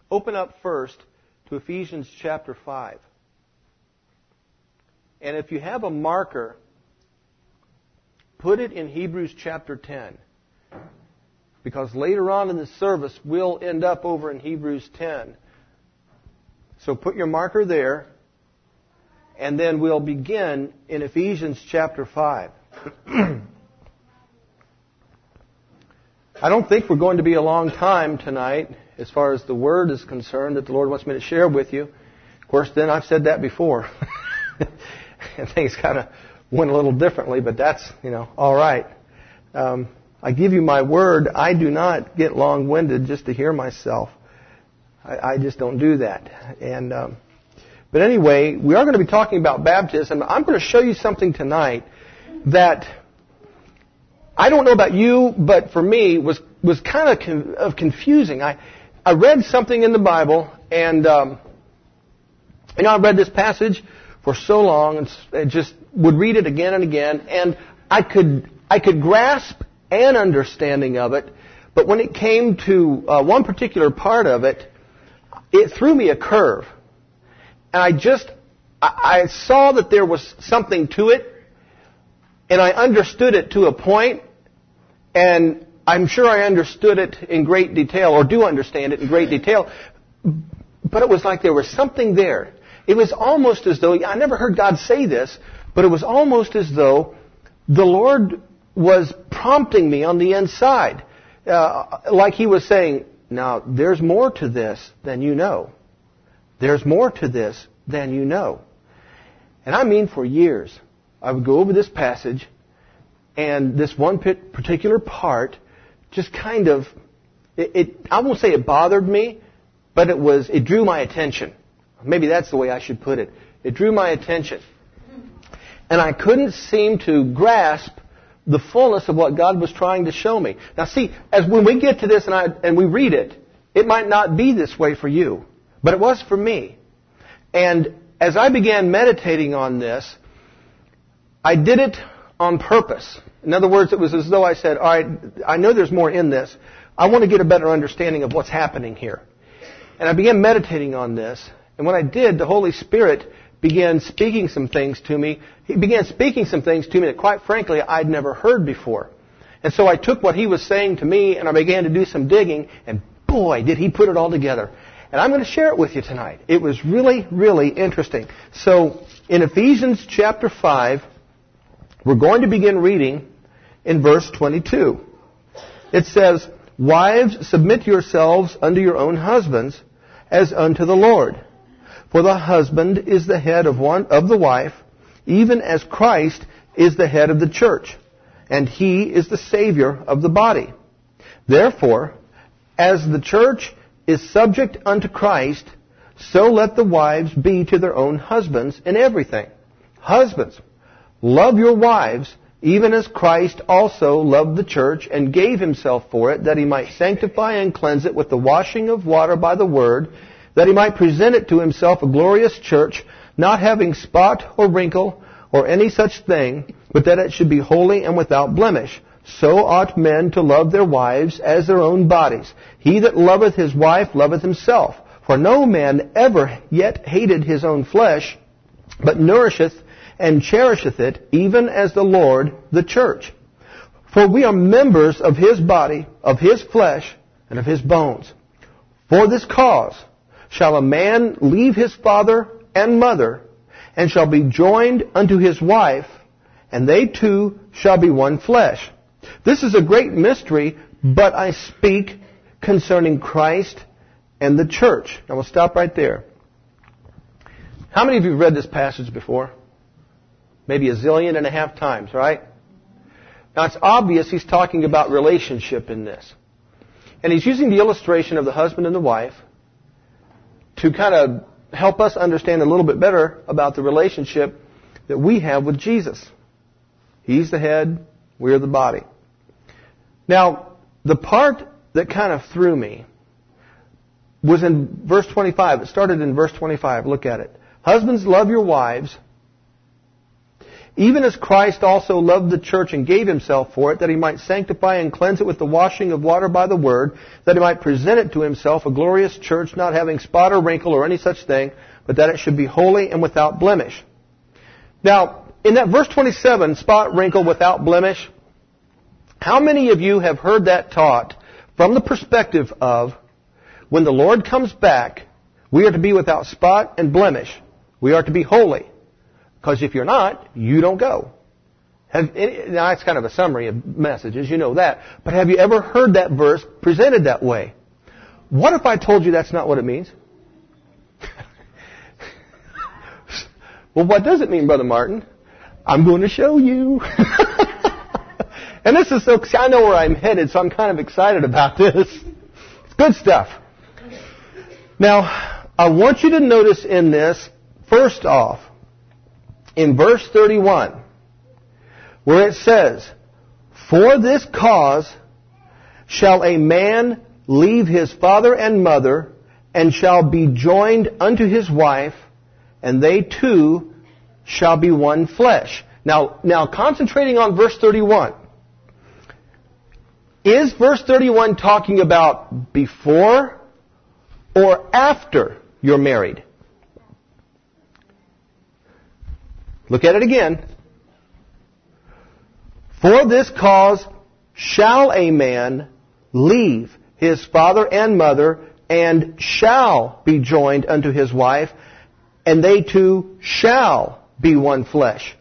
open up first to Ephesians chapter 5. And if you have a marker, put it in Hebrews chapter 10. Because later on in the service, we'll end up over in Hebrews 10. So put your marker there, and then we'll begin in Ephesians chapter 5. I don't think we're going to be a long time tonight as far as the Word is concerned that the Lord wants me to share with you. Of course, then I've said that before. And things kind of went a little differently, but that's, all right. I give you my word, I do not get long-winded just to hear myself. I just don't do that. But anyway, we are going to be talking about baptism. I'm going to show you something tonight that I don't know about you, but for me was kind of confusing. I read something in the Bible, and I read this passage for so long, and just would read it again and again, and I could grasp an understanding of it, but when it came to one particular part of it, it threw me a curve. And I saw that there was something to it, and I understood it to a point, and I'm sure I understood it in great detail, or do understand it in great detail, but it was like there was something there. It was almost as though, I never heard God say this, but it was almost as though the Lord was prompting me on the inside. Like He was saying, now, there's more to this than you know. There's more to this than you know. And I mean for years, I would go over this passage, and this one particular part just kind of, I won't say it bothered me, but it drew my attention. Maybe that's the way I should put it. It drew my attention. And I couldn't seem to grasp the fullness of what God was trying to show me. Now see, as when we get to this and we read it, it might not be this way for you, but it was for me. And as I began meditating on this, I did it on purpose. In other words, it was as though I said, all right, I know there's more in this. I want to get a better understanding of what's happening here. And I began meditating on this. And when I did, the Holy Spirit began speaking some things to me. He began speaking some things to me that, quite frankly, I'd never heard before. And so I took what He was saying to me, and I began to do some digging, and boy, did He put it all together. And I'm going to share it with you tonight. It was really, really interesting. So, in Ephesians chapter 5, we're going to begin reading in verse 22. It says, "Wives, submit yourselves unto your own husbands, as unto the Lord. For the husband is the head of the wife, even as Christ is the head of the church, and He is the Savior of the body. Therefore, as the church is subject unto Christ, so let the wives be to their own husbands in everything. Husbands, love your wives, even as Christ also loved the church and gave Himself for it, that He might sanctify and cleanse it with the washing of water by the word, that He might present it to Himself a glorious church, not having spot or wrinkle or any such thing, but that it should be holy and without blemish. So ought men to love their wives as their own bodies. He that loveth his wife loveth himself. For no man ever yet hated his own flesh, but nourisheth and cherisheth it, even as the Lord the church. For we are members of His body, of His flesh, and of His bones. For this cause shall a man leave his father and mother, and shall be joined unto his wife, and they two shall be one flesh. This is a great mystery, but I speak concerning Christ and the church." Now we'll stop right there. How many of you have read this passage before? Maybe 1.5 zillion times, right? Now it's obvious he's talking about relationship in this. And he's using the illustration of the husband and the wife to kind of help us understand a little bit better about the relationship that we have with Jesus. He's the head, we're the body. Now, the part that kind of threw me was in verse 25. It started in verse 25. Look at it. "Husbands, love your wives, even as Christ also loved the church and gave himself for it, that he might sanctify and cleanse it with the washing of water by the word, that he might present it to himself a glorious church, not having spot or wrinkle or any such thing, but that it should be holy and without blemish. Now, in that verse 27, spot, wrinkle, without blemish, how many of you have heard that taught from the perspective of when the Lord comes back, we are to be without spot and blemish. We are to be holy. Because if you're not, you don't go. Now, that's kind of a summary of messages, you know that. But have you ever heard that verse presented that way? What if I told you that's not what it means? Well, what does it mean, Brother Martin? I'm going to show you. And this is so, I know where I'm headed, so I'm kind of excited about this. It's good stuff. Now, I want you to notice in this, first off, in verse 31, where it says, "For this cause shall a man leave his father and mother, and shall be joined unto his wife, and they two shall be one flesh." Now concentrating on verse 31. Is verse 31 talking about before or after you're married? Look at it again. "For this cause shall a man leave his father and mother, and shall be joined unto his wife, and they two shall be one flesh."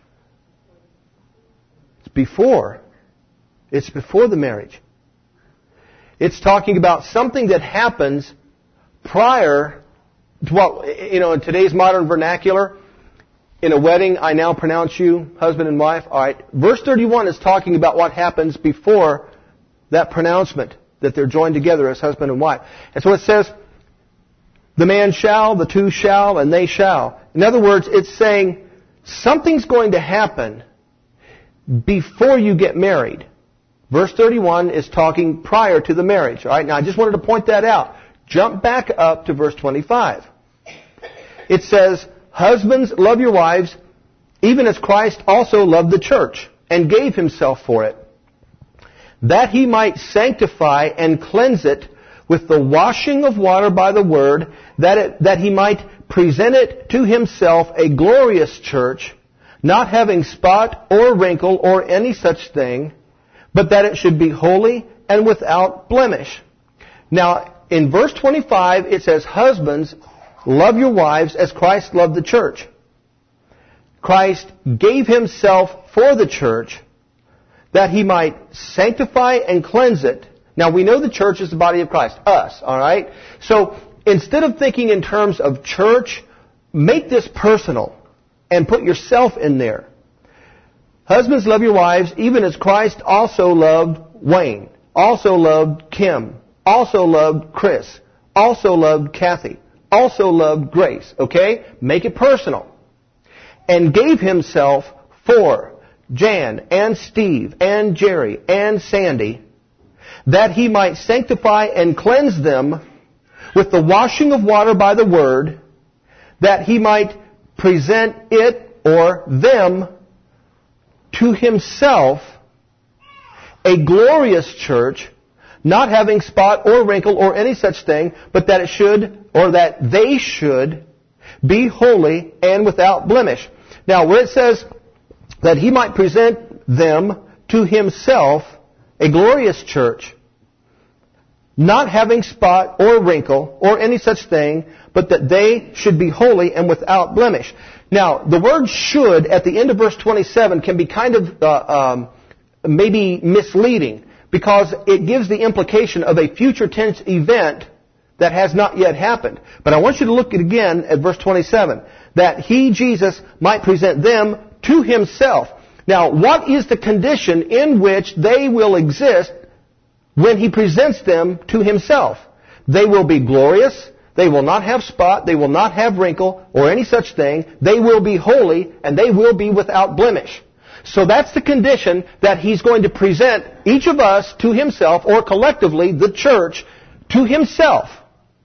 It's before. It's before the marriage. It's talking about something that happens prior to what, in today's modern vernacular, in a wedding, I now pronounce you husband and wife. All right. Verse 31 is talking about what happens before that pronouncement, that they're joined together as husband and wife. And so it says, the man shall, the two shall, and they shall. In other words, it's saying something's going to happen before you get married. Verse 31 is talking prior to the marriage. All right. Now, I just wanted to point that out. Jump back up to verse 25. It says, "Husbands, love your wives, even as Christ also loved the church, and gave himself for it, that he might sanctify and cleanse it with the washing of water by the word, that he might present it to himself a glorious church, not having spot or wrinkle or any such thing, but that it should be holy and without blemish." Now, in verse 25, it says, "Husbands, love your wives as Christ loved the church." Christ gave himself for the church that he might sanctify and cleanse it. Now, we know the church is the body of Christ, us, all right? So, instead of thinking in terms of church, make this personal and put yourself in there. "Husbands, love your wives, even as Christ also loved Wayne, also loved Kim, also loved Chris, also loved Kathy, also loved Grace." Okay? Make it personal. "And gave himself for Jan and Steve and Jerry and Sandy, that he might sanctify and cleanse them with the washing of water by the word, that he might present it," or them, "to himself a glorious church, not having spot or wrinkle or any such thing, but that it should," or that they should, "be holy and without blemish." Now, where it says that he might present them to himself a glorious church, not having spot or wrinkle or any such thing, but that they should be holy and without blemish. Now, the word "should" at the end of verse 27 can be kind of maybe misleading, because it gives the implication of a future tense event that has not yet happened. But I want you to look again at verse 27. That he, Jesus, might present them to himself. Now, what is the condition in which they will exist when he presents them to himself? They will be glorious. They will not have spot. They will not have wrinkle or any such thing. They will be holy, and they will be without blemish. So that's the condition, that he's going to present each of us to himself, or collectively, the church, to himself.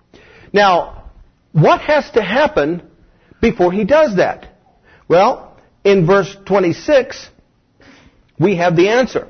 Now, what has to happen before he does that? Well, in verse 26, we have the answer.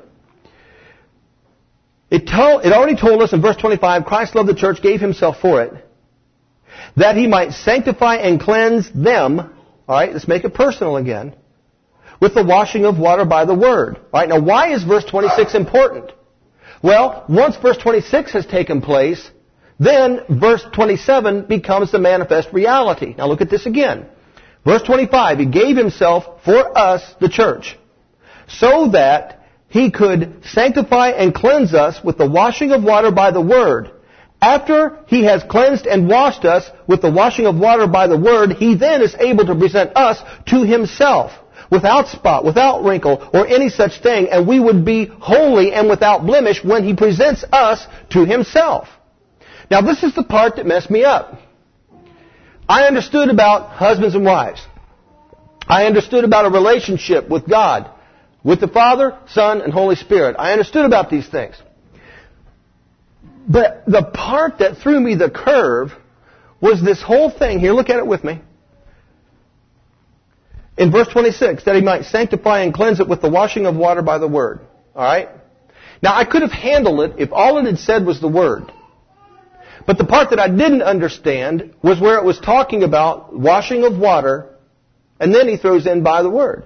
It already told us in verse 25, Christ loved the church, gave himself for it, that he might sanctify and cleanse them. All right, let's make it personal again. With the washing of water by the word. All right, now why is verse 26 important? Well, once verse 26 has taken place, then verse 27 becomes the manifest reality. Now look at this again. Verse 25, he gave himself for us, the church, so that he could sanctify and cleanse us with the washing of water by the word. After he has cleansed and washed us with the washing of water by the word, he then is able to present us to himself, without spot, without wrinkle, or any such thing, and we would be holy and without blemish when he presents us to himself. Now this is the part that messed me up. I understood about husbands and wives. I understood about a relationship with God, with the Father, Son, and Holy Spirit. I understood about these things. But the part that threw me the curve was this whole thing. Here, look at it with me. In verse 26, that he might sanctify and cleanse it with the washing of water by the word. All right? Now, I could have handled it if all it had said was the word. But the part that I didn't understand was where it was talking about washing of water, and then he throws in by the word.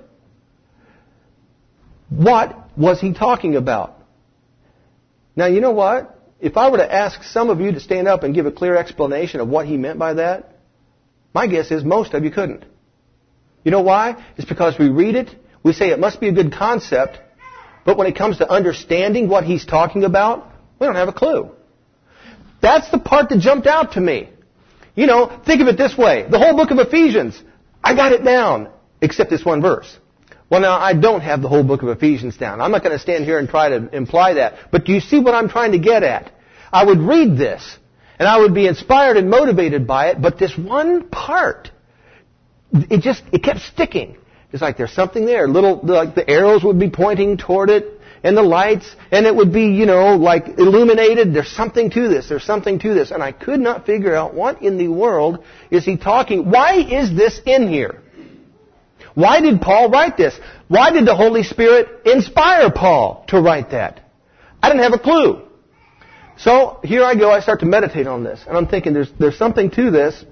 What was he talking about? Now, you know what? If I were to ask some of you to stand up and give a clear explanation of what he meant by that, my guess is most of you couldn't. You know why? It's because we read it, we say it must be a good concept, but when it comes to understanding what he's talking about, we don't have a clue. That's the part that jumped out to me. You know, think of it this way. The whole book of Ephesians, I got it down, except this one verse. Well, now, I don't have the whole book of Ephesians down. I'm not going to stand here and try to imply that. But do you see what I'm trying to get at? I would read this, and I would be inspired and motivated by it, but this one part, it kept sticking. It's like there's something there. Like the arrows would be pointing toward it, and the lights, and it would be, like illuminated. There's something to this. There's something to this. And I could not figure out what in the world is he talking. Why is this in here? Why did Paul write this? Why did the Holy Spirit inspire Paul to write that? I didn't have a clue. So here I go. I start to meditate on this. And I'm thinking there's something to this.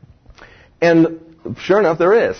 And sure enough, there is.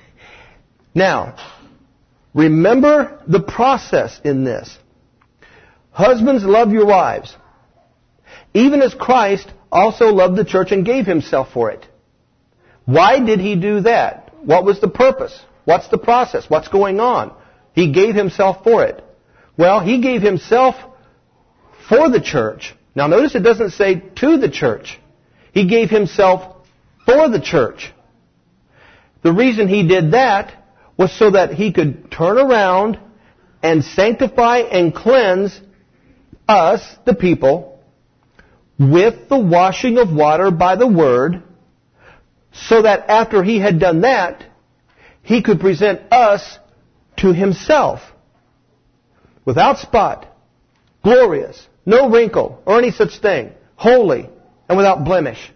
Now, remember the process in this. Husbands, love your wives, even as Christ also loved the church and gave himself for it. Why did he do that? What was the purpose? What's the process? What's going on? He gave himself for it. Well, he gave himself for the church. Now notice it doesn't say to the church. He gave himself for the church. The reason he did that was so that he could turn around and sanctify and cleanse us, the people, with the washing of water by the word, so that after he had done that, he could present us to himself without spot, glorious, no wrinkle, or any such thing, holy, and without blemish.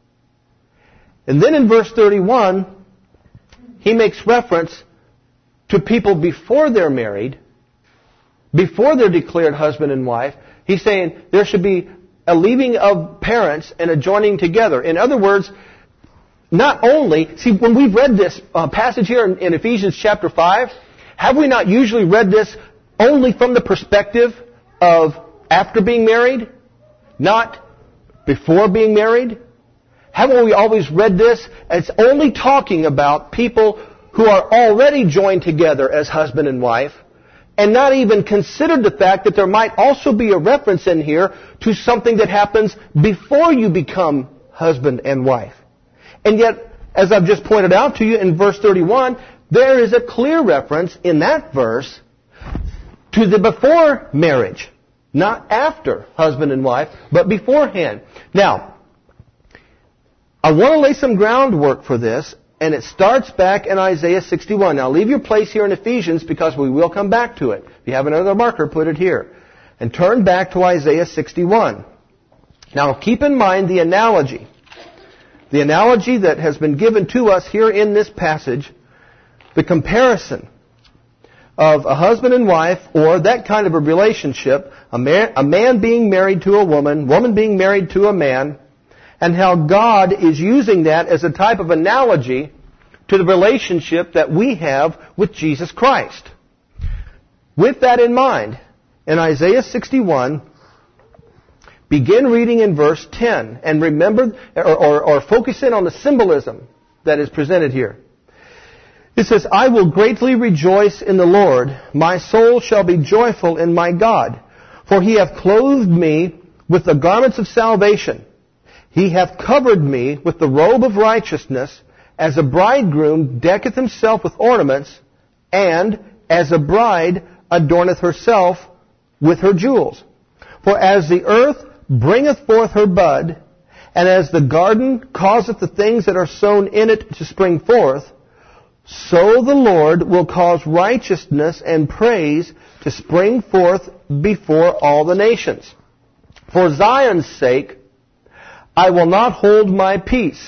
And then in verse 31, he makes reference to people before they're married, before they're declared husband and wife. He's saying there should be a leaving of parents and a joining together. In other words, not only, see, when we've read this passage here in Ephesians chapter 5, have we not usually read this only from the perspective of after being married, not before being married? Haven't we always read this as only talking about people who are already joined together as husband and wife, and not even considered the fact that there might also be a reference in here to something that happens before you become husband and wife? And yet, as I've just pointed out to you in verse 31, there is a clear reference in that verse to the before marriage. Not after husband and wife, but beforehand. Now, I want to lay some groundwork for this, and it starts back in Isaiah 61. Now, leave your place here in Ephesians because we will come back to it. If you have another marker, put it here. And turn back to Isaiah 61. Now, keep in mind the analogy. The analogy that has been given to us here in this passage the comparison of a husband and wife, or that kind of a relationship, a man being married to a woman being married to a man, and how God is using that as a type of analogy to the relationship that we have with Jesus Christ. With that in mind, in Isaiah 61, begin reading in verse 10, and remember, or focus in on the symbolism that is presented here. It says, I will greatly rejoice in the Lord. My soul shall be joyful in my God. For he hath clothed me with the garments of salvation. He hath covered me with the robe of righteousness, as a bridegroom decketh himself with ornaments, and as a bride adorneth herself with her jewels. For as the earth bringeth forth her bud, and as the garden causeth the things that are sown in it to spring forth, so the Lord will cause righteousness and praise to spring forth before all the nations. For Zion's sake, I will not hold my peace.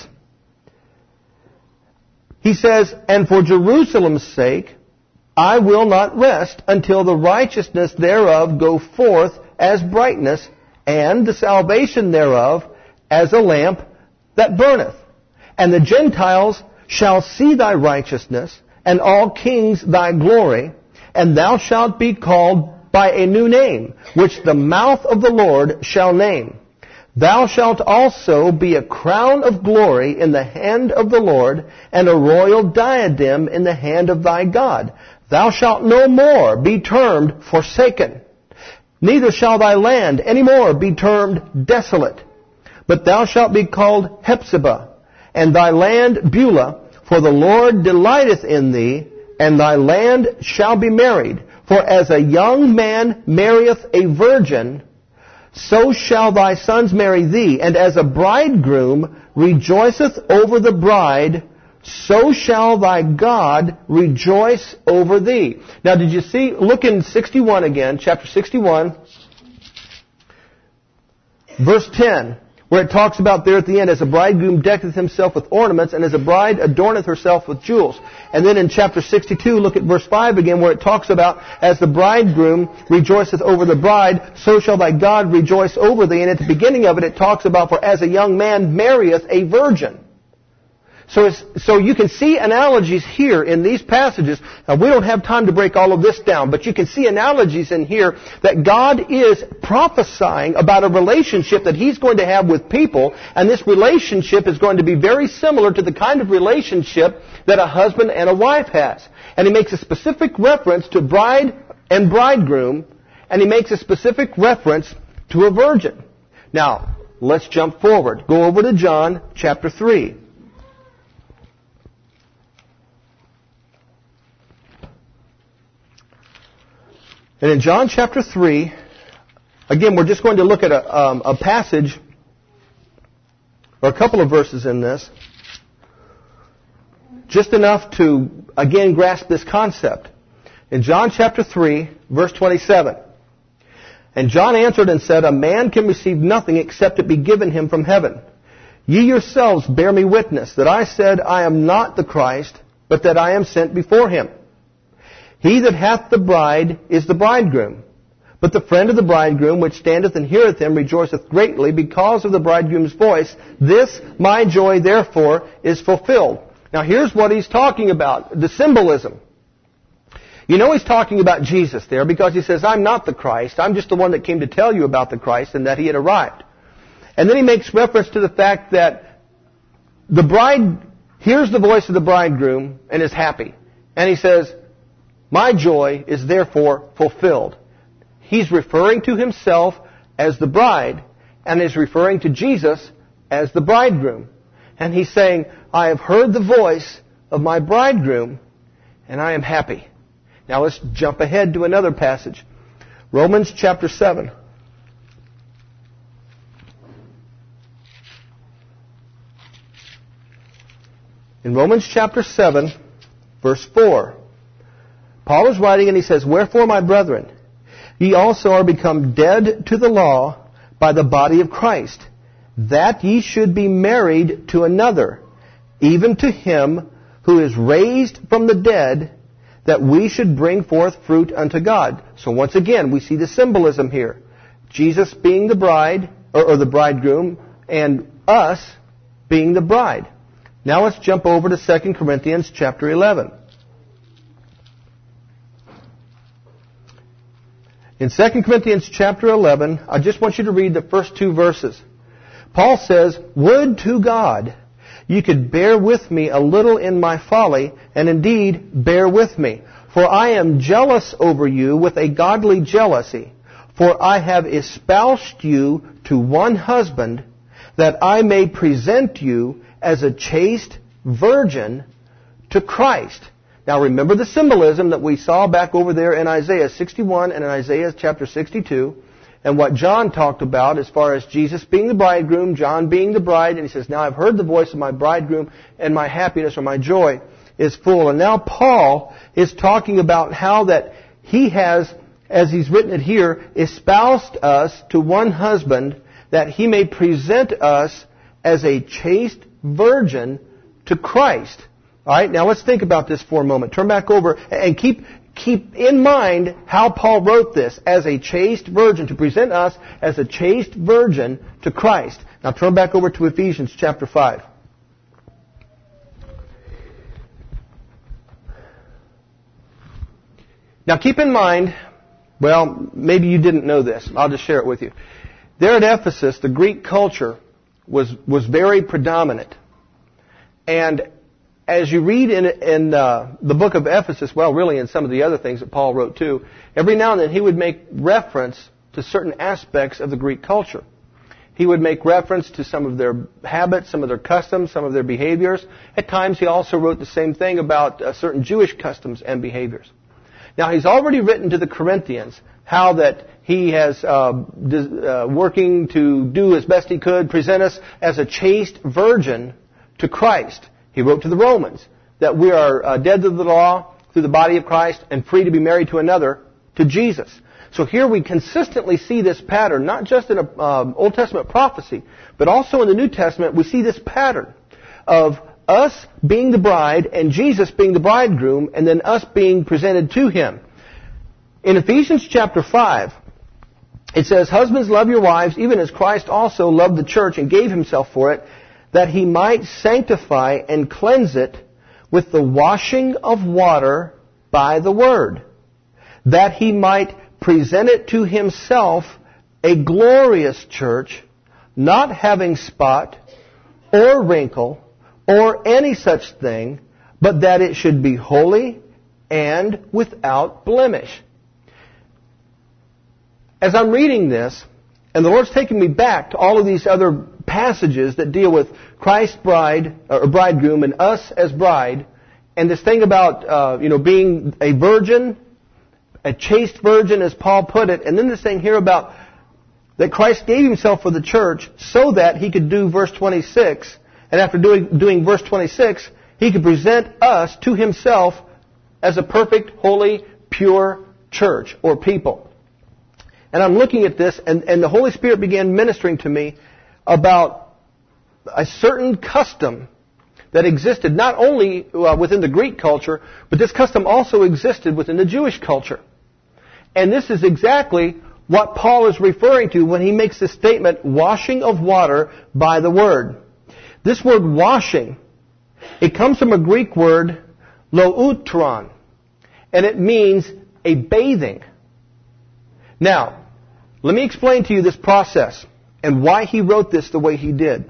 He says, and for Jerusalem's sake, I will not rest until the righteousness thereof go forth as brightness, and the salvation thereof as a lamp that burneth. And the Gentiles shall see thy righteousness, and all kings thy glory, and thou shalt be called by a new name, which the mouth of the Lord shall name. Thou shalt also be a crown of glory in the hand of the Lord, and a royal diadem in the hand of thy God. Thou shalt no more be termed forsaken, neither shall thy land any more be termed desolate, but thou shalt be called Hephzibah, and thy land Beulah, for the Lord delighteth in thee, and thy land shall be married. For as a young man marrieth a virgin, so shall thy sons marry thee, and as a bridegroom rejoiceth over the bride, so shall thy God rejoice over thee. Now did you see, look in 61 again, chapter 61, verse 10. Where it talks about there at the end, as a bridegroom decketh himself with ornaments, and as a bride adorneth herself with jewels. And then in chapter 62, look at verse 5 again, where it talks about, as the bridegroom rejoiceth over the bride, so shall thy God rejoice over thee. And at the beginning of it, it talks about, for as a young man marrieth a virgin. So you can see analogies here in these passages. Now, we don't have time to break all of this down, but you can see analogies in here that God is prophesying about a relationship that He's going to have with people, and this relationship is going to be very similar to the kind of relationship that a husband and a wife has. And He makes a specific reference to bride and bridegroom, and He makes a specific reference to a virgin. Now, let's jump forward. Go over to John chapter 3. And in John chapter 3, again, we're just going to look at a passage, or a couple of verses in this, just enough to, again, grasp this concept. In John chapter 3, verse 27, and John answered and said, a man can receive nothing except it be given him from heaven. Ye yourselves bear me witness that I said, I am not the Christ, but that I am sent before him. He that hath the bride is the bridegroom. But the friend of the bridegroom, which standeth and heareth him, rejoiceth greatly because of the bridegroom's voice. This my joy, therefore, is fulfilled. Now here's what he's talking about, the symbolism. You know he's talking about Jesus there because he says, I'm not the Christ. I'm just the one that came to tell you about the Christ and that he had arrived. And then he makes reference to the fact that the bride hears the voice of the bridegroom and is happy. And he says, my joy is therefore fulfilled. He's referring to himself as the bride and is referring to Jesus as the bridegroom. And he's saying, I have heard the voice of my bridegroom and I am happy. Now let's jump ahead to another passage. Romans chapter 7. In Romans chapter 7, verse 4, Paul is writing and he says, wherefore, my brethren, ye also are become dead to the law by the body of Christ, that ye should be married to another, even to him who is raised from the dead, that we should bring forth fruit unto God. So once again, we see the symbolism here. Jesus being the bride, or the bridegroom, and us being the bride. Now let's jump over to 2 Corinthians chapter 11. In 2 Corinthians chapter 11, I just want you to read the first 2 verses. Paul says, "Would to God you could bear with me a little in my folly, and indeed bear with me. For I am jealous over you with a godly jealousy. For I have espoused you to one husband, that I may present you as a chaste virgin to Christ." Now remember the symbolism that we saw back over there in Isaiah 61 and in Isaiah chapter 62, and what John talked about as far as Jesus being the bridegroom, John being the bride, and he says, "Now I've heard the voice of my bridegroom, and my happiness or my joy is full." And now Paul is talking about how that he has, as he's written it here, espoused us to one husband, that he may present us as a chaste virgin to Christ. All right, now let's think about this for a moment. Turn back over and keep in mind how Paul wrote this, as a chaste virgin, to present us as a chaste virgin to Christ. Now turn back over to Ephesians chapter 5. Now keep in mind, well, maybe you didn't know this. I'll just share it with you. There at Ephesus, the Greek culture was very predominant. And as you read in the book of Ephesus, well, really in some of the other things that Paul wrote too, every now and then he would make reference to certain aspects of the Greek culture. He would make reference to some of their habits, some of their customs, some of their behaviors. At times he also wrote the same thing about certain Jewish customs and behaviors. Now he's already written to the Corinthians how that he has working to do as best he could, present us as a chaste virgin to Christ. He wrote to the Romans that we are dead to the law through the body of Christ and free to be married to another, to Jesus. So here we consistently see this pattern, not just in an Old Testament prophecy, but also in the New Testament. We see this pattern of us being the bride and Jesus being the bridegroom, and then us being presented to Him. In Ephesians chapter 5, it says, "Husbands, love your wives, even as Christ also loved the church and gave Himself for it, that He might sanctify and cleanse it with the washing of water by the word, that He might present it to Himself a glorious church, not having spot or wrinkle or any such thing, but that it should be holy and without blemish." As I'm reading this, and the Lord's taking me back to all of these other passages that deal with Christ's bride, or bridegroom, and us as bride, and this thing about being a virgin, a chaste virgin, as Paul put it, and then this thing here about that Christ gave Himself for the church so that He could do verse 26, and after doing verse 26, He could present us to Himself as a perfect, holy, pure church or people. And I'm looking at this, and the Holy Spirit began ministering to me about a certain custom that existed not only within the Greek culture, but this custom also existed within the Jewish culture. And this is exactly what Paul is referring to when he makes this statement, washing of water by the word. This word washing, it comes from a Greek word, loutron, and it means a bathing. Now, let me explain to you this process and why he wrote this the way he did.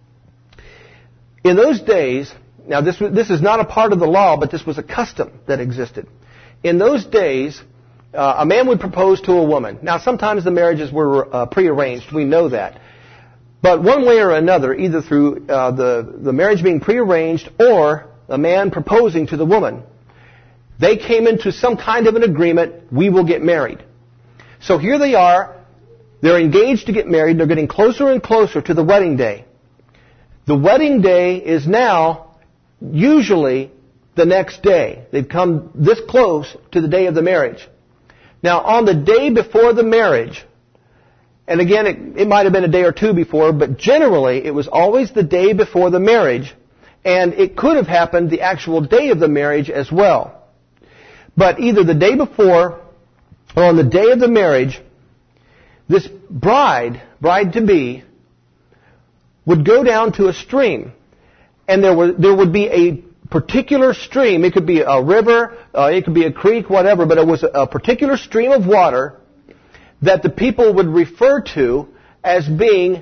In those days, now this is not a part of the law, but this was a custom that existed. In those days, a man would propose to a woman. Now, sometimes the marriages were prearranged. We know that. But one way or another, either through the marriage being prearranged or a man proposing to the woman, they came into some kind of an agreement, we will get married. So here they are, they're engaged to get married, they're getting closer and closer to the wedding day. The wedding day is now usually the next day. They've come this close to the day of the marriage. Now, on the day before the marriage, and again, it might have been a day or two before, but generally it was always the day before the marriage, And it could have happened the actual day of the marriage as well. But either the day before or on the day of the marriage, this bride-to-be, would go down to a stream. And there would be a particular stream. It could be a river, it could be a creek, whatever, but it was a particular stream of water that the people would refer to as being,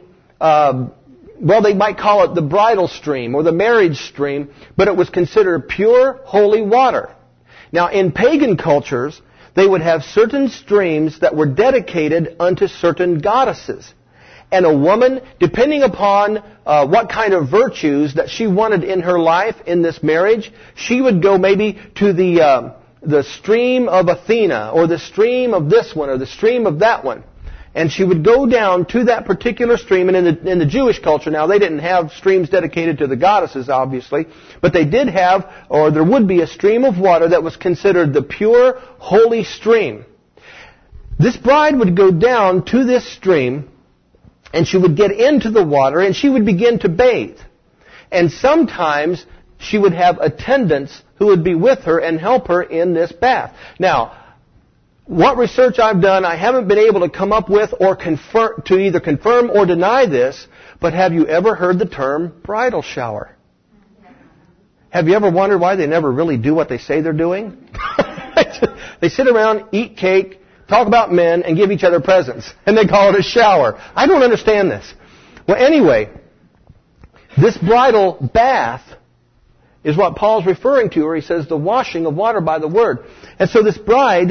they might call it the bridal stream or the marriage stream, but it was considered pure, holy water. Now, in pagan cultures, they would have certain streams that were dedicated unto certain goddesses. And a woman, depending upon what kind of virtues that she wanted in her life in this marriage, she would go maybe to the stream of Athena, or the stream of this one, or the stream of that one. And she would go down to that particular stream. And in the Jewish culture now, they didn't have streams dedicated to the goddesses, obviously. But they did have, or there would be a stream of water that was considered the pure, holy stream. This bride would go down to this stream, and she would get into the water, and she would begin to bathe. And sometimes she would have attendants who would be with her and help her in this bath. Now, what research I've done, I haven't been able to come up with or to either confirm or deny this, but have you ever heard the term bridal shower? Have you ever wondered why they never really do what they say they're doing? They sit around, eat cake, talk about men, and give each other presents, and they call it a shower. I don't understand this. Well, anyway, this bridal bath is what Paul's referring to, where he says the washing of water by the word. And so this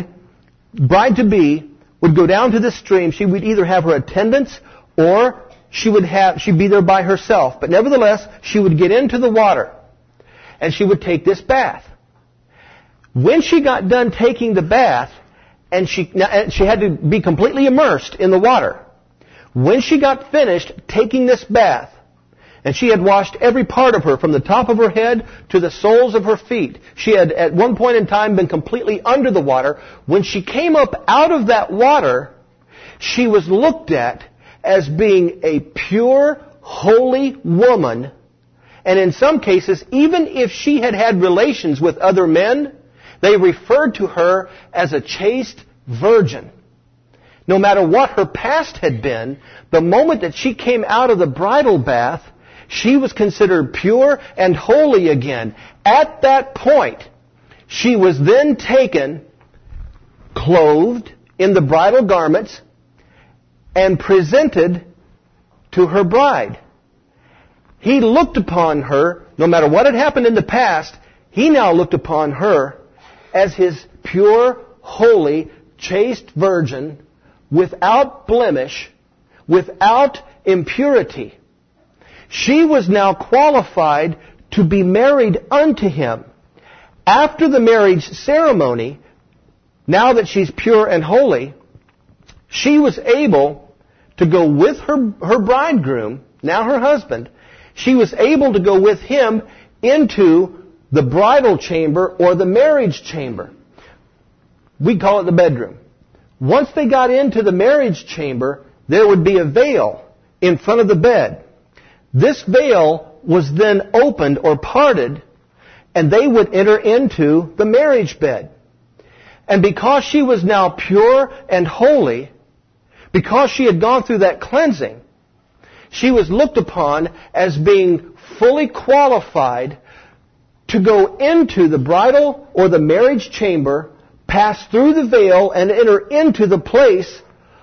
bride-to-be would go down to this stream. She would either have her attendants or she'd be there by herself. But nevertheless, she would get into the water and she would take this bath. When she got done taking the bath, and she had to be completely immersed in the water. When she got finished taking this bath, and she had washed every part of her from the top of her head to the soles of her feet. She had at one point in time been completely under the water. When she came up out of that water, she was looked at as being a pure, holy woman. And in some cases, even if she had had relations with other men, they referred to her as a chaste virgin. No matter what her past had been, the moment that she came out of the bridal bath, she was considered pure and holy again. At that point, she was then taken, clothed in the bridal garments, and presented to her bride. He looked upon her, no matter what had happened in the past, he now looked upon her as his pure, holy, chaste virgin, without blemish, without impurity. She was now qualified to be married unto him. After the marriage ceremony, now that she's pure and holy, she was able to go with her bridegroom, now her husband. She was able to go with him into the bridal chamber or the marriage chamber. We call it the bedroom. Once they got into the marriage chamber, there would be a veil in front of the bed. This veil was then opened or parted, and they would enter into the marriage bed. And because she was now pure and holy, because she had gone through that cleansing, she was looked upon as being fully qualified to go into the bridal or the marriage chamber, pass through the veil, and enter into the place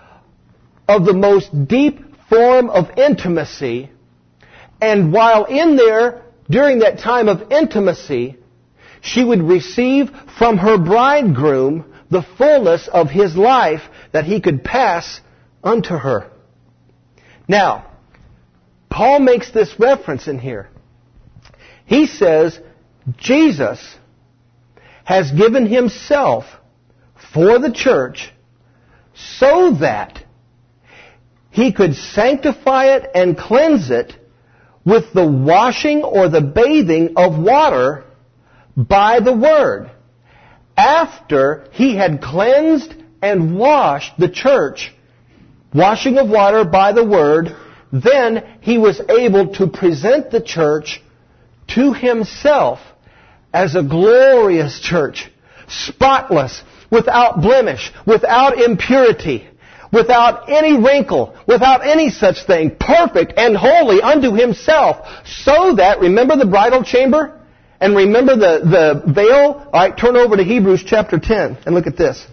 of the most deep form of intimacy. And while in there, during that time of intimacy, she would receive from her bridegroom the fullness of his life that he could pass unto her. Now, Paul makes this reference in here. He says, Jesus has given himself for the church so that he could sanctify it and cleanse it with the washing or the bathing of water by the Word. After he had cleansed and washed the church, washing of water by the Word, then he was able to present the church to Himself as a glorious church, spotless, without blemish, without impurity, without any wrinkle, without any such thing, perfect and holy unto Himself, so that, remember the bridal chamber? And remember the veil? Alright, turn over to Hebrews chapter 10 and look at this.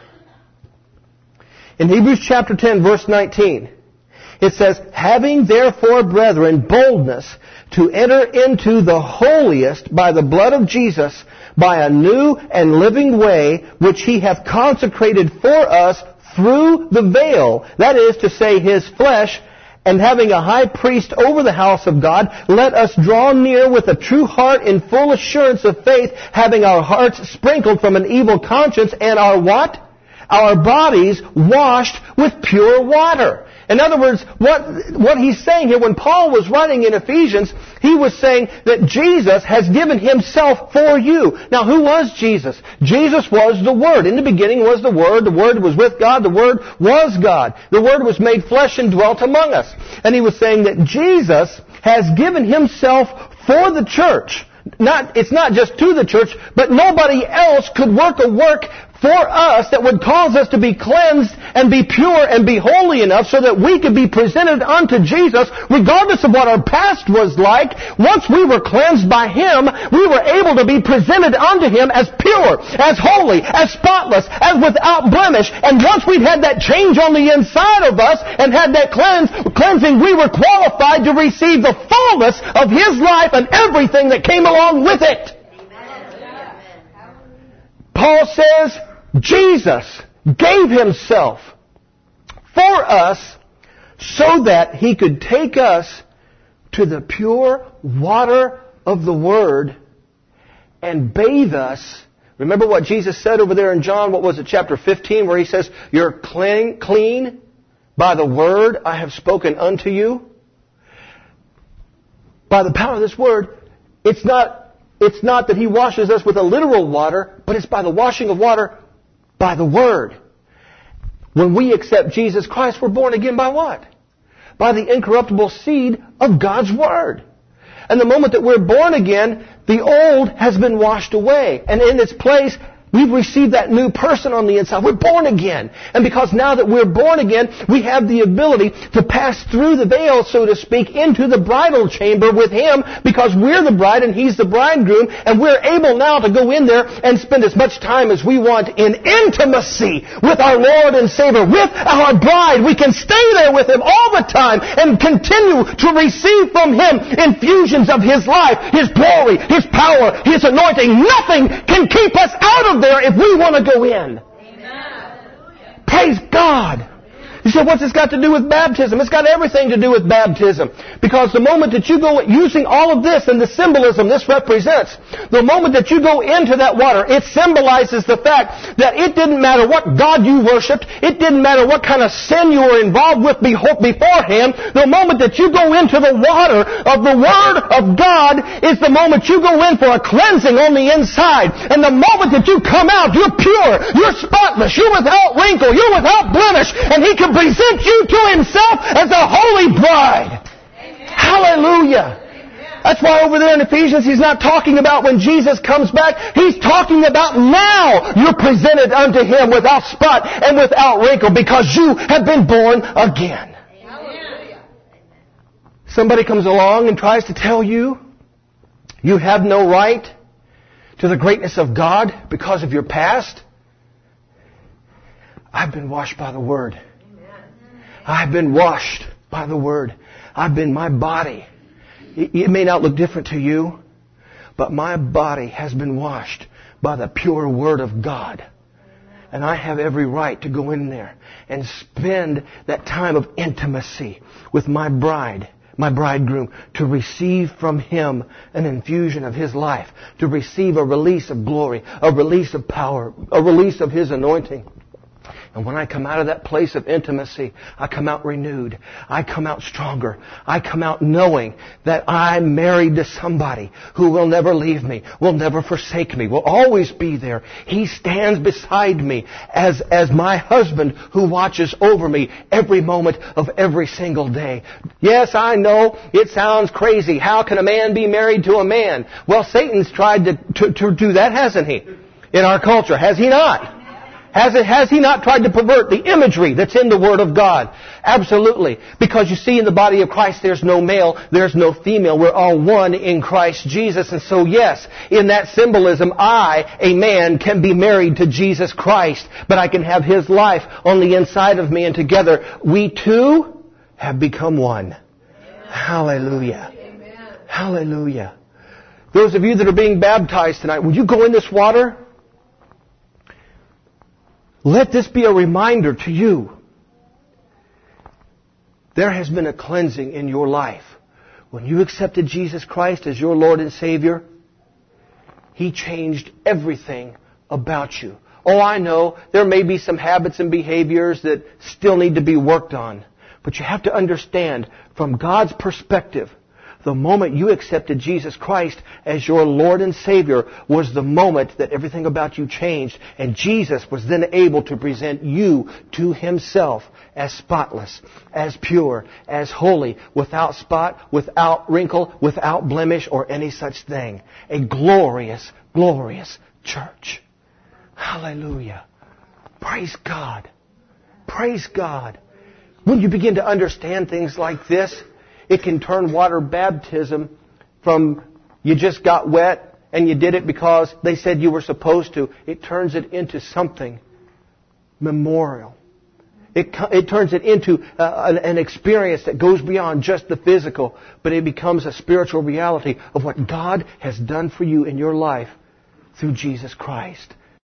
In Hebrews chapter 10, verse 19, it says, having therefore, brethren, boldness to enter into the holiest by the blood of Jesus, by a new and living way, which He hath consecrated for us through the veil, that is to say, His flesh, and having a high priest over the house of God, let us draw near with a true heart in full assurance of faith, having our hearts sprinkled from an evil conscience, and our what? Our bodies washed with pure water. In other words, what he's saying here, when Paul was writing in Ephesians, he was saying that Jesus has given Himself for you. Now, who was Jesus? Jesus was the Word. In the beginning was the Word. The Word was with God. The Word was God. The Word was made flesh and dwelt among us. And he was saying that Jesus has given Himself for the church. It's not just to the church, but nobody else could work a work for us that would cause us to be cleansed and be pure and be holy enough so that we could be presented unto Jesus regardless of what our past was like. Once we were cleansed by Him, we were able to be presented unto Him as pure, as holy, as spotless, as without blemish. And once we'd had that change on the inside of us and had that cleansing, we were qualified to receive the fullness of His life and everything that came along with it. Paul says, Jesus gave Himself for us so that He could take us to the pure water of the Word and bathe us. Remember what Jesus said over there in John, what was it, chapter 15, where He says, you're clean by the Word I have spoken unto you? By the power of this Word, it's not that He washes us with a literal water, but it's by the washing of water by the Word. When we accept Jesus Christ, we're born again by what? By the incorruptible seed of God's Word. And the moment that we're born again, the old has been washed away. And in its place, we've received that new person on the inside. We're born again. And because now that we're born again, we have the ability to pass through the veil, so to speak, into the bridal chamber with Him, because we're the bride and He's the bridegroom, and we're able now to go in there and spend as much time as we want in intimacy with our Lord and Savior, with our bride. We can stay there with Him all the time and continue to receive from Him infusions of His life, His glory, His power, His anointing. Nothing can keep us out of there if we want to go in. Amen. Praise God. You say, what's this got to do with baptism? It's got everything to do with baptism. Because the moment that you go, using all of this and the symbolism this represents, the moment that you go into that water, it symbolizes the fact that it didn't matter what God you worshipped, it didn't matter what kind of sin you were involved with beforehand, the moment that you go into the water of the Word of God is the moment you go in for a cleansing on the inside. And the moment that you come out, you're pure, you're spotless, you're without wrinkle, you're without blemish, and He can present you to Himself as a holy bride. Amen. Hallelujah. Amen. That's why over there in Ephesians, he's not talking about when Jesus comes back. He's talking about now you're presented unto Him without spot and without wrinkle because you have been born again. Amen. Somebody comes along and tries to tell you you have no right to the greatness of God because of your past. I've been washed by the Word. I've been washed by the Word. My body. It may not look different to you, but my body has been washed by the pure Word of God. And I have every right to go in there and spend that time of intimacy with my bride, my bridegroom, to receive from Him an infusion of His life, to receive a release of glory, a release of power, a release of His anointing. And when I come out of that place of intimacy, I come out renewed. I come out stronger. I come out knowing that I'm married to somebody who will never leave me, will never forsake me, will always be there. He stands beside me as my husband who watches over me every moment of every single day. Yes, I know it sounds crazy. How can a man be married to a man? Well, Satan's tried to do that, hasn't he? In our culture, has he not? Has he not tried to pervert the imagery that's in the Word of God? Absolutely. Because you see, in the body of Christ, there's no male, there's no female. We're all one in Christ Jesus. And so, yes, in that symbolism, I, a man, can be married to Jesus Christ. But I can have His life on the inside of me. And together, we two have become one. Hallelujah. Hallelujah. Those of you that are being baptized tonight, would you go in this water? Let this be a reminder to you. There has been a cleansing in your life. When you accepted Jesus Christ as your Lord and Savior, He changed everything about you. Oh, I know, there may be some habits and behaviors that still need to be worked on. But you have to understand, from God's perspective, the moment you accepted Jesus Christ as your Lord and Savior was the moment that everything about you changed. And Jesus was then able to present you to Himself as spotless, as pure, as holy, without spot, without wrinkle, without blemish, or any such thing. A glorious, glorious church. Hallelujah. Praise God. Praise God. When you begin to understand things like this, it can turn water baptism from you just got wet and you did it because they said you were supposed to. It turns it into something memorial. It turns it into an experience that goes beyond just the physical, but it becomes a spiritual reality of what God has done for you in your life through Jesus Christ.